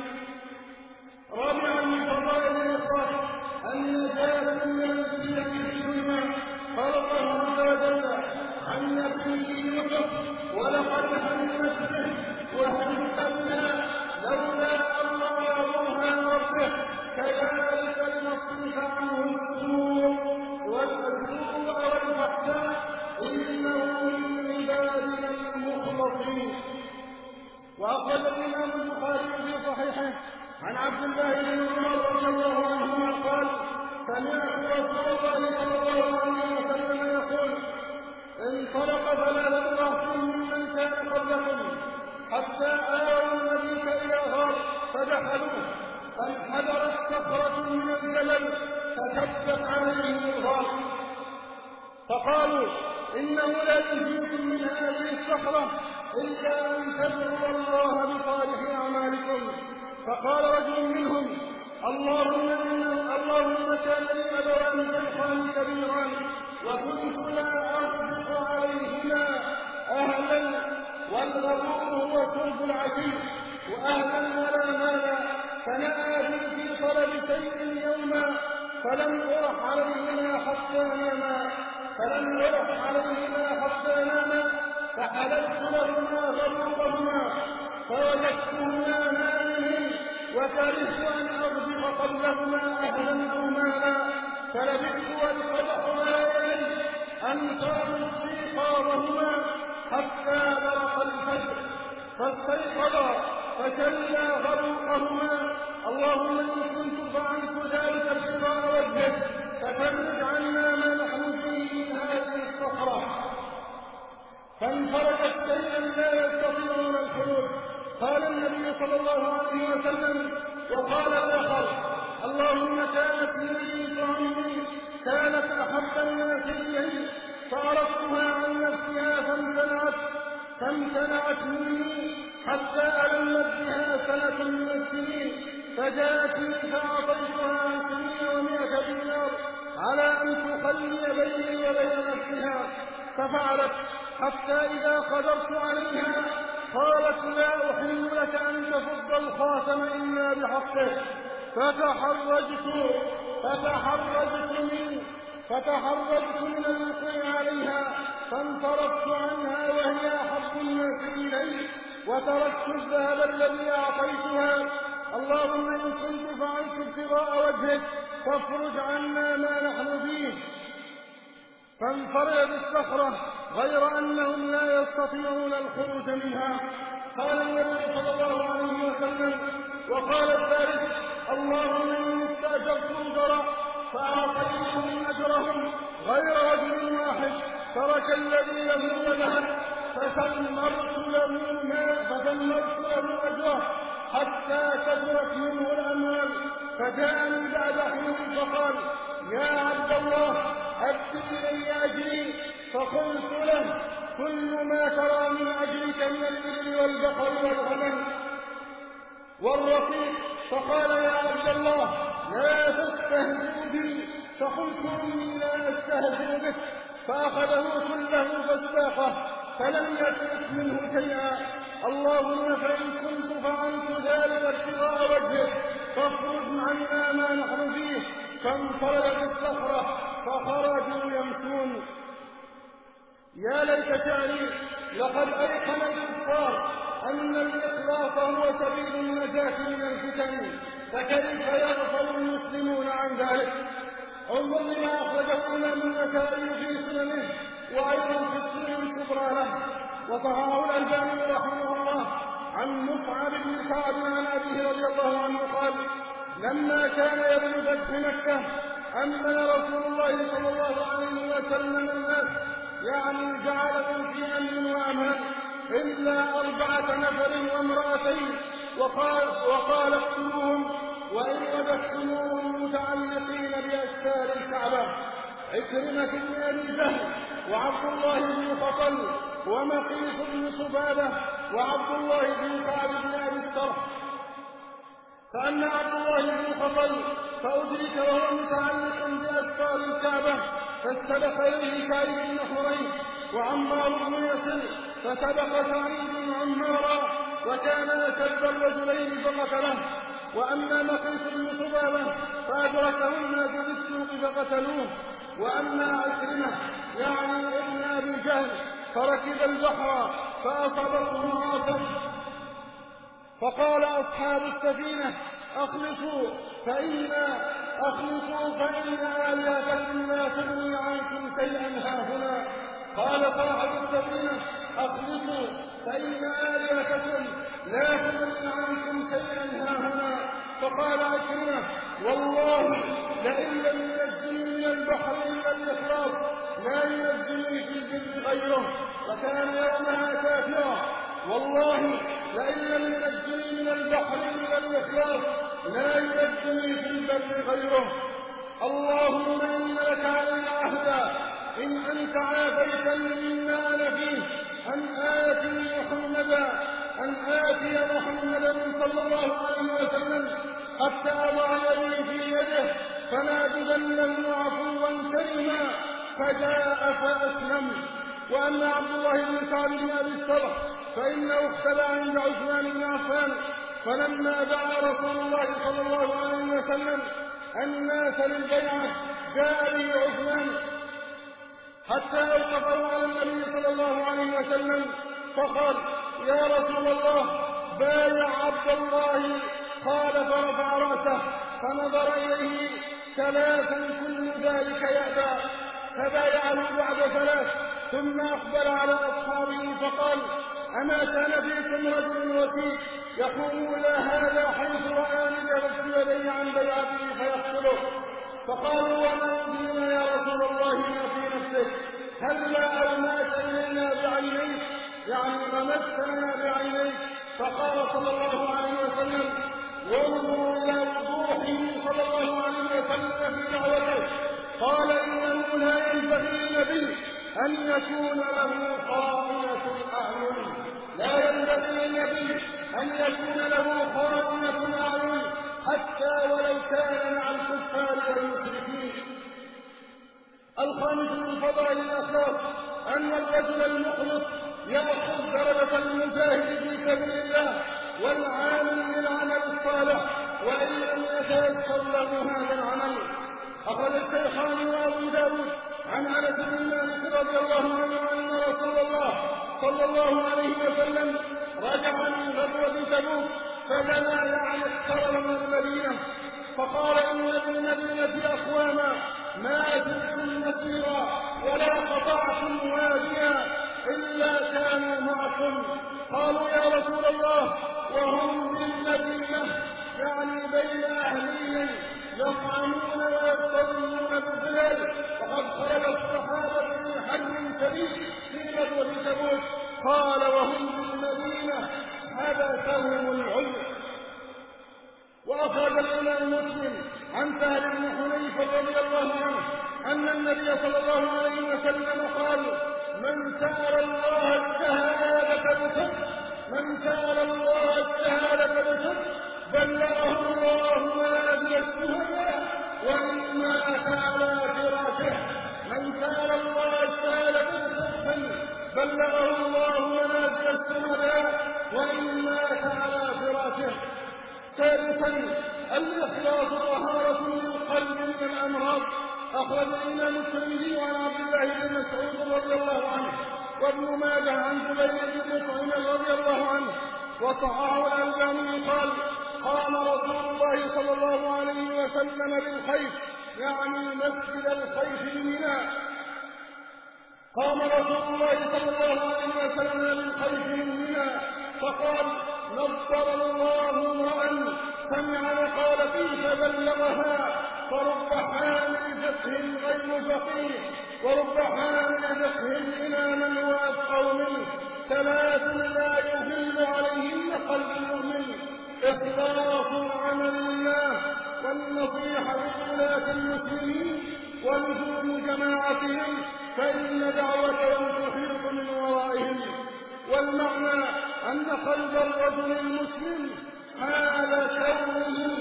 رابعا من فضائل الإخلاص النجاة من الفتن في الدنيا. قال الله عز وجل عن نبيه يوسف: ولقد همت به وهم بنا لولا أن رأى برهان ربه كذلك لنصرف عنه السوء والسوء والفحشاء إنه من عبادنا المخلصين. وأخرج الإمام البخاري في صحيحه عن عبد الله بن عمر رضي الله عنهما قال: سمعت رسول الله صلى الله عليه وسلم يقول: انطلق ثلاثة رهط ممن كان قبلكم حتى آووا المدينة إلى غار فدخلوه، فانحدرت صخرة من الجبل فكبت عليهم الغار، فقالوا: إنه لا ينجيكم من هذه الصخرة إلا أن تدعوا الله بصالح أعمالكم. فقال رجل منهم: اللهم إنه اللهم كان لي أبوان شيخان كبيران وكنت لا أصدق عليهما أهلا، والغرور هو شرب العشير، وأهلا ولا مالا، فنأى بي في طلب شيء يوما فلم أرح عليهما حتى ناما فلم أرح عليهما حتى ناما فحللت لهما غرورهما فوجدتهما نائمين وكرهت أن أغدق قبلهما أهلا أو مالا، فلبثت والقدح ما يلي أن صاروا استيقاظهما حتى برق الفجر، فاستيقظا فكلا غروقهما. اللهم إن كنت فعلت ذلك ابتغاء وجهك ففرج عنا ما نحن فيه من هذه الصخرة. فانفرجت شيئا لا يستطيعون الخروج. قال النبي صلى الله عليه وسلم وقال الآخر: اللهم كانت لي بنت عمي كانت أحب الناس إلي فأردتها عن نفسها فامتنعت فامتنعت مني حتى ألمت بها سنة من السنين، فجاءتني فأعطيتها عشرين ومائة دينار على أن تخلي بيني وبين نفسها، ففعلت حتى إذا قدرت عليها قالت: لا أحل لك أن تفض الخاتم إلا بحقه. فتحرجت فتحرجت من فتحرجت من الوقوع عليها فانصرفت عنها وهي أحب الناس إلي وتركت الذهب الذي أعطيتها. اللهم إن كنت فعلت ابتغاء وجهك فافرج عنا ما نحن فيه. فانفرد بالصخرة غير أنهم لا يستطيعون الخروج منها. قال النبي صلى الله عليه وسلم وقال الثالث: اللهم إني استأجرت أجرا فأعطيتهم أجرهم غير رجل واحد ترك الذي له وذهب فثمرت له فثمرت له أجره حتى كثرت منه الأموال. فجاءني بعد حين فقال: يا عبد الله أكتب إلي أجري. فقلت له: كل ما ترى من أجرك من الإبل والبقر والغنم والرقيق. فقال: يا عبد الله لا تستهزئ بي. فقلت: إني لا أستهزئ بك. فأخذه كله فاستاقه فلم يترك منه شيئا. اللهم فإن كنت فعلت ذلك ابتغاء وجهك فاخرج عنا ما نحن فيه. فانفرد بالصخرة فخرجوا يمشون. يا ليت شعري لقد أيقن الكفار أن الإخلاص هو سبيل النجاة من الفتن، فكيف يغفل المسلمون عن ذلك؟ انظر لما أخرجه الإمام النسائي في سننه وأيضا في السنن الكبرى له وصححه الألباني رحمه الله عن مصعب بن سعد عن أبيه رضي الله عنه قال: لما كان يوم فتح مكة أمن رسول الله صلى الله عليه وسلم الناس، يعني جعلهم في أمن وأمان إلا أربعة نفر وامرأتين، وقال, وقال اقتلوهم وإن وجدتموهم متعلقين بأستار الكعبة: عكرمة بن أبي جهل وعبد الله بن خطل ومقيس بن صبابة وعبد الله بن كعب بن أبي الصرح. فأما عبد الله بن خطل فأدرك وهو متعلق بأستار الكعبة فاستبق إليه سعيد بن حريث وعمار بن ياسر فسبق سعيد عمارا وكان أشد الرجلين فقتله. وأما مقيس بن صبابة فأدركه الناس بالسوق فقتلوه. وأما عكرمة يعني ابن أبي جهل فركب البحر فأصابته عاصف، فقال أصحاب السفينة: أخلصوا فإن أخلصوا فإن آلهتكم لا تغني عنكم شيئا هاهنا. قال صاحب السفينة: أخلصوا فإن آلهتكم لا تغني عنكم شيئا هاهنا. فقال عكرمة: والله لئن لم ينجني من البحر إلا الإخلاص لا ينجني في البر غيره، وكان يومها كافرا. والله لئن لم ينجني من البحر إلا الإخلاص لا ينجني في البر غيره. اللهم إن لك علي عهدا إن أنت عافيتني مما أنا فيه أن آتي محمدا أن آتي محمدا صلى الله عليه وسلم حتى أضع يدي في يده فنادبنه عفوا كريما. فجاء فأسلم. وأما عبد الله بن سعد بن أبي الصرح فإنه اختلى عند عثمان بن عفان، فلما دعا رسول الله صلى الله عليه وسلم الناس للبيعة جاء به عثمان حتى أوقفه على النبي صلى الله عليه وسلم فقال: يا رسول الله بايع عبد الله. قال فرفع رأسه فنظر إليه ثلاثا كل ذلك يأبى، فبايعه بعد ثلاث ثم أقبل على أصحابه فقال: أما كان فيكم رجل وكيل يقوم إلى هذا حيث رآني جلست يدي عن بيعته فيقتله؟ فقالوا وما يدرينا يا رسول الله ما في نفسك؟ هلا أومأت إلينا بعينيك، يعني غمزتنا بعينيك. فقال صلى الله عليه وسلم: وانظروا إلى وضوحه صلى الله عليه وسلم في دعوته. قال: إنه لا ينبغي للنبي أن يكون له خائنة الأعين، لا ينبغي للنبي أن يكون له خائنة الأعين حتى ولو كان مع الكفار والمشركين. الخامس من فضائل الأخلاق أن الرجل المخلص يأخذ درجة المجاهد في سبيل الله والعامل للعمل الصالح وإن لم يتيسر له هذا العمل. أخرج الشيخان وأبو داود عن أنس بن مالك رضي الله عنه أن رسول الله صلى الله عليه وسلم رجع من غزوة تبوك فدنا يعني اقترب من المدينة فقال: إن بالمدينة أقواما ما زلتم مسيرا ولا قطعتم واديا إلا كانوا معكم. قالوا: يا رسول الله وهم بالمدينة يعني بين أهليهم يطعمون ويستظلون بالظلال وقد خرج الصحابة من حج شديد في غزوة تبوك. قال: وهم بالمدينة حبسهم العذر. وأخرج الإمام مسلم عن سهل بن حنيف رضي الله عنه أن النبي صلى الله عليه وسلم قال: من سأل الله الشهادة بصدق من سأل الله الشهادة بصدق بلغه الله منازل الشهداء وإن مات على فراشه. من سأل الله الشهادة بصدق بلغه الله منازل الشهداء وإن مات على فراشه. ثالثا الإخلاص طهارة للقلب من الأمراض. أخرج الإمام الترمذي عن عبد الله بن مسعود رضي الله عنه وابن ماجه عن جبير بن مطعم رضي الله عنه وصححه الألباني قال: قام رسول الله صلى الله عليه وسلم بالخيف يعني مسجد الخيف بمنى. قام رسول الله صلى الله عليه وسلم بالخيف من منى فقال: نصر الله امرأ سمع مقالتي فبلغها فرب حامل فقه غير فقيه ورب حامل فقه إلى من هو أفقه منه. ثلاث لا يغل عليهن قلب المؤمن: إخلاص العمل لله والنصيحة لولاة المسلمين ولزوم جماعتهم فإن دعوتهم تحيط من ورائهم. والمعنى أن قلب الرجل المسلم حال كونه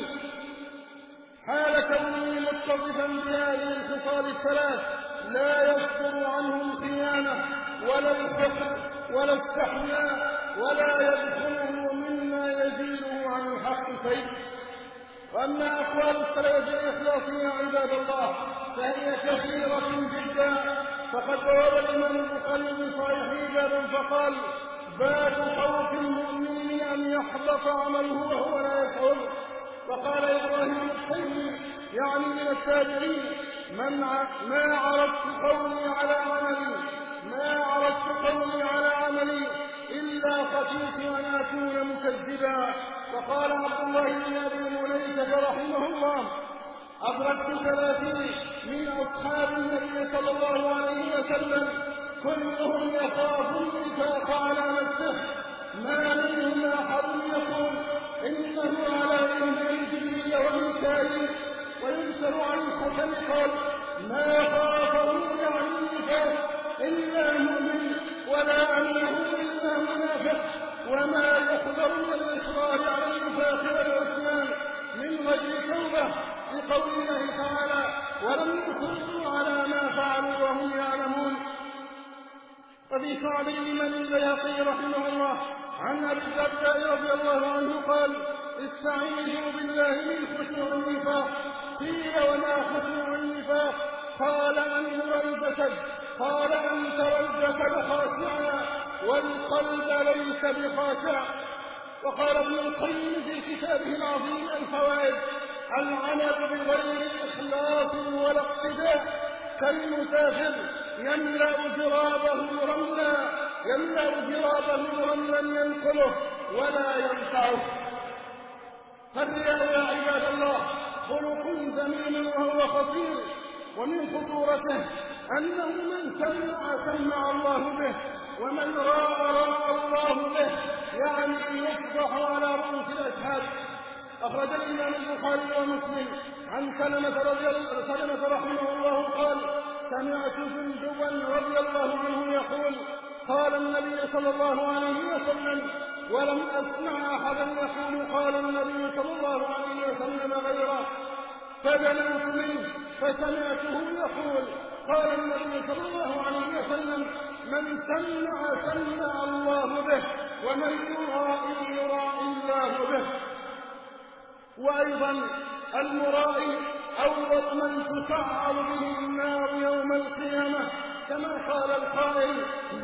حال كونه متصفا بهذه الخصال الثلاث لا يصدر عنه الخيانة ولا الفقر ولا استحياء ولا يدخله مما يزيده عن الحق شيء. وأما أقوال السلف الإخلاصية عباد الله فهي كثيرة جدا. فقد روى الإمام البخاري في صحيحه بابا فقال: باب خوف المؤمن أن يحبط عمله وهو لا يشعر. وقال إبراهيم الحلمي يعني من التابعين: من ما عرضت قولي على عملي ما عرضت قولي على عملي إلا خشيت أن أكون مكذبا. وقال عبد الله بن أبي مليكة رحمه الله: أدركت ثلاثين من أصحاب النبي صلى الله عليه وسلم كلهم يخاف النفاق على نفسه ما منهم أحد يقول إنه على إيمان جبريل وميكائيل. ويذكر عن الحسن قال: ما خافه عن النفاق إلا مؤمن ولا أمنه إلا منافق. وما يحذر من الإصرار على النفاق والعصيان من غير توبة لقول الله تعالى: ولم يصروا على ما فعلوا وهم يعلمون. وفي صعب الإمام البيهقي رحمه الله عن أبي الدرداء رضي الله عنه قال: استعيذوا بالله من خشوع النفاق. قيل: وما خشوع النفاق؟ قال: أن يرى الجسد. قال: أن ترى الجسد خاشعا والقلب ليس بخاشع. وقال ابن القيم في كتابه العظيم الفوائد: العمل بغير إخلاص ولا اقتداء كالمسافر يملأ جرابه رملا يملأ جرابه رملا ينقله ولا ينفعه. فالرياء يا عباد الله خلق ذميم وهو خطير، ومن خطورته أنه من سمع سمع الله به، ومن راى راى الله به، يعني يصبح على رؤوس الأشهاد. أخرج الإمام البخاري ومسلم عن سلمة رضي الله سلمة رحمه الله قال: سمعت جندبا رضي الله عنه يقول: قال النبي صلى الله عليه وسلم، ولم أسمع أحدا يقول قال النبي صلى الله عليه وسلم غيره، فدنوت منه فسمعته يقول: قال النبي صلى الله عليه وسلم: من سمع سمع الله به، ومن يرائي يرائي الله به. وأيضا المرائي أول من تسعر به النار يوم القيامة، كما قال القائل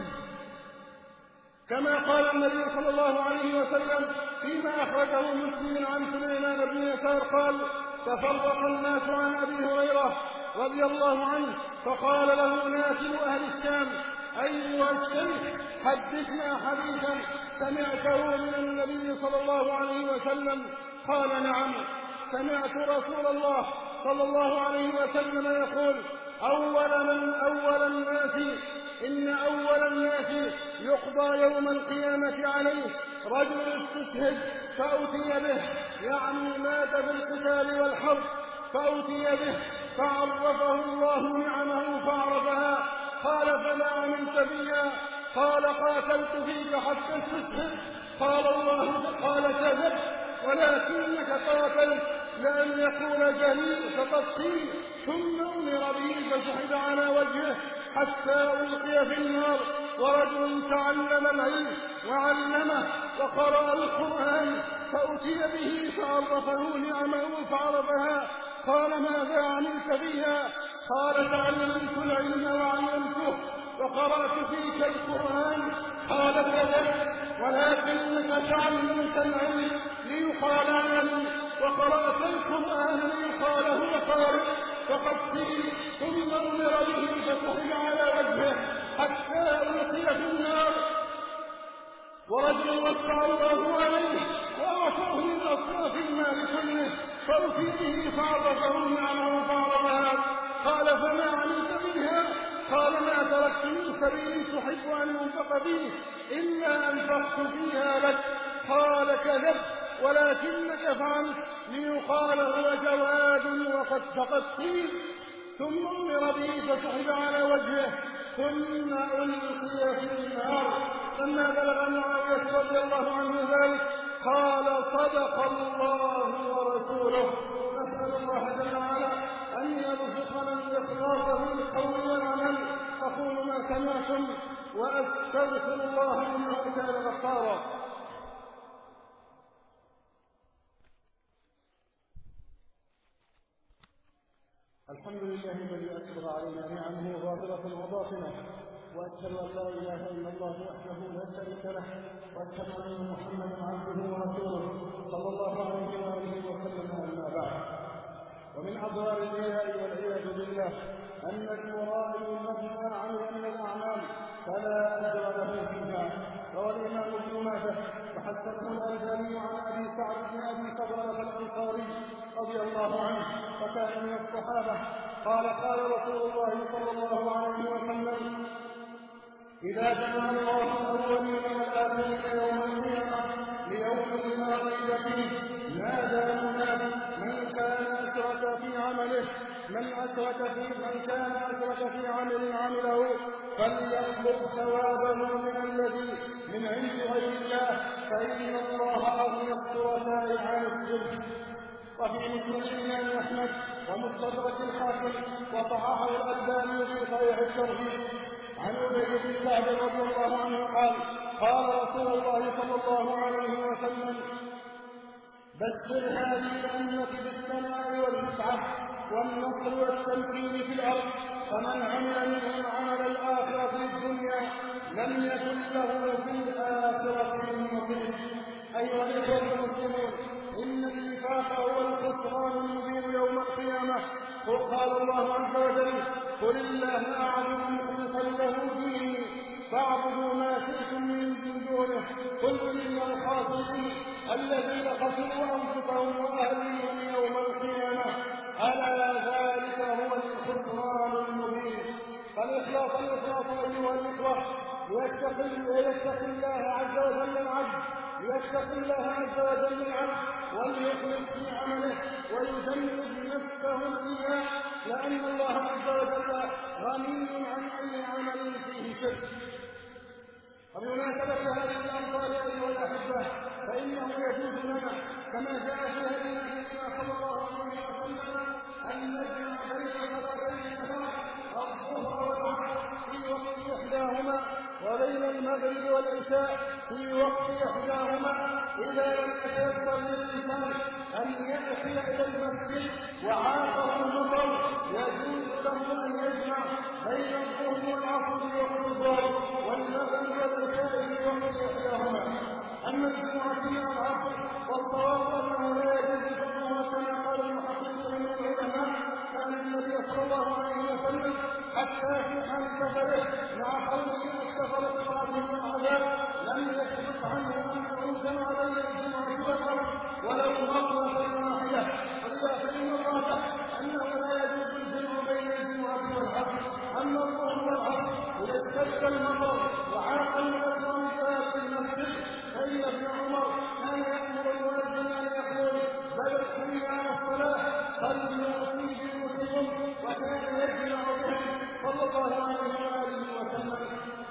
كما قال النبي صلى الله عليه وسلم فيما أخرجه مسلم عن سليمان بن يسار قال: تفرق الناس عن أبي هريرة رضي الله عنه، فقال له ناكل أهل الشام: أيها الشيخ حدثنا حديثا سمعته من النبي صلى الله عليه وسلم. قال: نعم، سمعت رسول الله صلى الله عليه وسلم يقول: أول من أول الناس إن أول الناس يقضى يوم القيامة عليه رجل استشهد فأتي به، يعني مات بالقتال والحرب، فأتي به فعرفه الله نعمه فعرفها. قال: فما عملت فيها؟ قال: قاتلت فيك حتى استشهد. قال الله قال: كذب، ولكنك قاتلت لأن يقول جليل فقد قيل. ثم أمر به فسحب على وجهه حتى ألقي في النار. ورجل تعلم العلم وعلمه وقرأ القرآن فأتي به فعرفه نعمه فعرفها. قال: ماذا عملت فيها؟ قال: تعلمت العلم وعلمته وقرأت فيك القرآن. قال: كذبت، ولكنك تعلمت العلم ليقال عالم، وقرأت القرآن ليقال هو قارئ. فقد قيل. ثم أمر به فسحب على وجهه حتى ألقي في النار. ورجل وسع الله عليه وأعطاه من أصناف المال كله فأتي به فعرفه نعمه فعرفها. قال: فما عملت منها؟ قال: ما تركت من سبيل تحب أن ينفق فيه إلا أنفقت فيها لك. قال: كذبت، ولكنك فعلت ليقال هو جواد وقد فقد قيل. ثم أمر به فسحب على وجهه ثم ألقي في النار. لما بلغ معاوية رضي الله عنه ذلك قال: صدق الله ورسوله. نسأل الله جل وعلا أن يرزقنا الإخلاص في القول والعمل. أقول ما سمعتم وأستغفر الله إنه كان غفارا. الحمد لله الذي أكبر علينا نعمه ظاهرة وباطنة، وأشهد أن لا إله إلا الله وحده لا شريك له، وأشهد أن محمدا عبده ورسوله صلى الله عليه وآله وسلم. أما بعد، ومن أضرار الرياء والعياذ بالله أن المرائي مهما عمل من الأعمال فلا أجر له فيها. روى الإمام ابن ماجه وحسنه الألباني عن أبي سعد بن أبي فضالة الأنصاري رضي الله عنه فكان من الصحابة قال: قال رسول الله صلى الله عليه وسلم: إذا جمع الله الأولين والآخرين يوم القيامة ليوم لا ريب فيه نادى مناد: من كان أشرك في عمله من أشرك في من كان أشرك في عمل عمله فليطلب ثوابه من الذي من عند غير الله، فإن الله أغنى الشركاء عن الشرك. وفي مسند الإمام أحمد ومستدرك الحاكم وصححه الألباني في صحيح الترغيب عن أبي بن كعب رضي الله عنه قال: قال رسول الله صلى الله عليه وسلم: بشر هذه الأمة بالثناء والرفعة والنصر والتمكين في الأرض، فمن عمل منهم عمل الآخرة في الدنيا لم يكن له في الآخرة من نصيب. أيها الإخوة المسلمون، إن النفاق هو الخسران المبين يوم القيامة. قال الله عز وجل: قل الله أعبد مخلصا له ديني فاعبدوا ما شئتم من دونه كل من الخاسرين الذين خسروا أنفسهم وأهليهم يوم القيامة ألا ذلك هو الخسران المبين. فالإخلاص الإخلاص أيها الإخوة ليتقي الله عز وجل العبد ليتقي الله عز وجل العبد وليخلص في عمله ويجنب نفسه الرياء، لأن الله عز وجل غني عن أي عمل فيه شرك. وبمناسبة هذه الأمثال أيها الأحبة فإنه يجوز لنا كما جاء في هدي نبينا صلى الله عليه وسلم أن نجمع بين صلاتي الظهر والعصر في وقت إحداهما وبين المغرب والعشاء في وقت إحداهما إذا لم يتيسر للإنسان أن يأتي إلى المسجد وعاقه المطر يجوز له أن يجمع بين الظهر والعصر في وقت الظهر والمغرب والعشاء في وقت إحداهما. أما الجمعة مع العصر والصواب أنه لا يجوز فقهها كما قال المحققون من العلماء كان النبي صلى الله عليه وسلم حتى في حال سفره مع قومه السفر بطاعته العذاب لم يثبت عنه أنه جمع بين الجمعة والعصر ولو مرة واحدة، ولذا فإن الراجح أنه لا يجوز الجمع بين الجمعة والعصر. أما الظهر والعصر إذا اشتد المطر وعاق المؤذن في المسجد فإن ابن عمر كان يأمر المؤذن أن يقول بل حي على الصلاة صلوا في بيوتكم، وكان يجمع بهم صلى الله عليه وآله وسلم.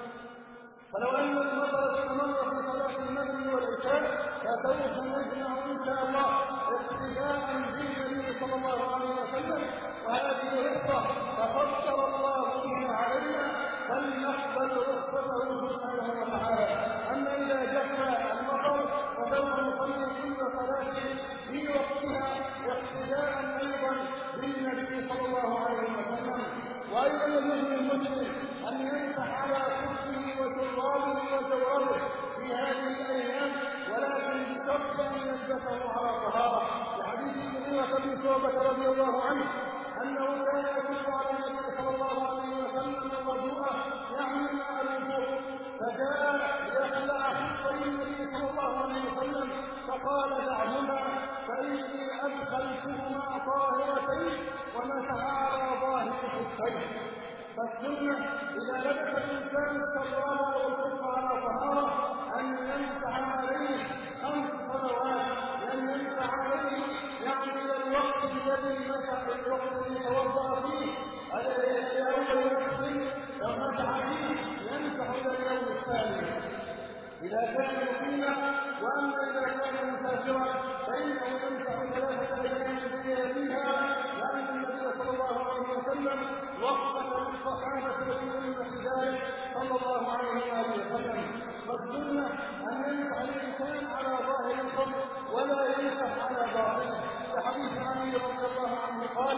فلو أن المطر استمر في صلاة المغرب والعشاء فسوف نجمع إن شاء الله اقتداء بالنبي صلى الله عليه وسلم، وهذه رخصة تفضل الله بها علينا فلنقبل رخصته سبحانه وتعالى. أما إذا جف المطر فسوف نصلي كل صلاة في وقتها اقتداء أيضا بالنبي صلى الله عليه وسلم. وأيضا يجوز للمسلم أن يمسح على كفه وشرابه وجواره في هذه الأيام، ولكن بشرط أن يلبسه على طهارة، لحديث المغيرة بن شعبة رضي الله عنه أنه كان يدل على النبي صلى الله عليه وسلم الوضوء يعني مع الوضوء، فجاء ليخلع خفي النبي صلى الله عليه وسلم فقال دعهما فإني أدخلتهما طاهرتين ومسح على ظاهر خفيه. فالسنة إذا لبس الإنسان الشراب والخف على طهارة أن يمسح عليه خمس صلوات، لم يمسح عليه يعني إلى الوقت الذي مسح الوقت الذي توضأ فيه على أول وقت لو مسح فيه يمسح إلى اليوم الثاني إذا كان مقيما. وأما إذا كان مسافرا فإنه يمسح ثلاثة أيام فيها، لأن النبي صلى الله عليه وسلم وقت للصحابة يقولون في ذلك صلى الله عليه وآله وسلم. فالسنة أن يمسح الإنسان على ظاهر الخف ولا يمسح على باطنه، كحديث علي رضي الله عنه قال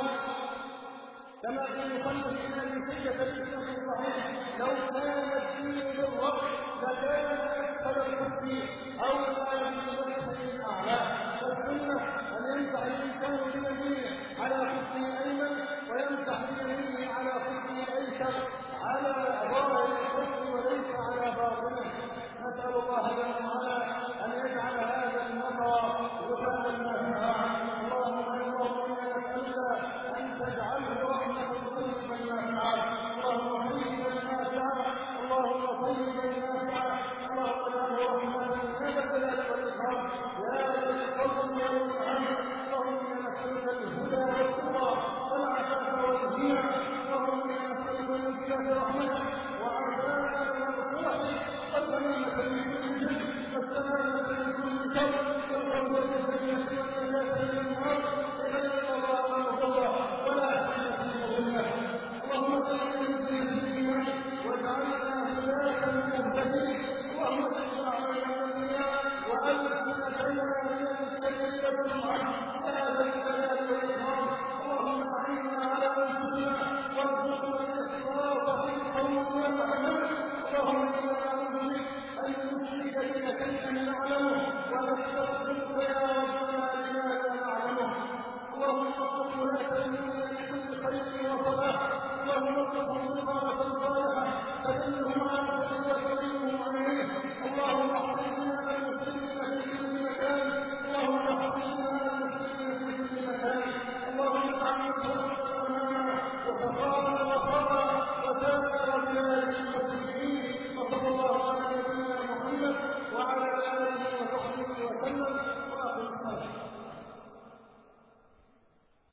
كما في مصنف ابن سيدة الإسلام الصحيح لو كان الدين بالرأس لكان أكثر الكفر أو لا يمسح الأعلى. فالسنة أن يمسح الإنسان بيمينه على كفه الأيمن ويمسح بيمينه على كفه الأيسر على ظاهر الكف وليس على باطنه. نسأل الله جل وعلا أن يجعل هذا المطر رفاقا نافعا. اللهم اللهم نسألك أن تجعله رحمة طيبا نافعا، اللهم طيبا نافعا، اللهم طيبا نافعا، اللهم اجعله رحمة يا ذا الجلال والإكرام يا ذا الفضل والإنعام. اللهم نسألك الهدى والتقى والعفاف والغنى، اللهم نسألك النجاة برحمتك وعافاك ومغفرتك والغنيمة من كل شر والسلامة من كل شر والفوز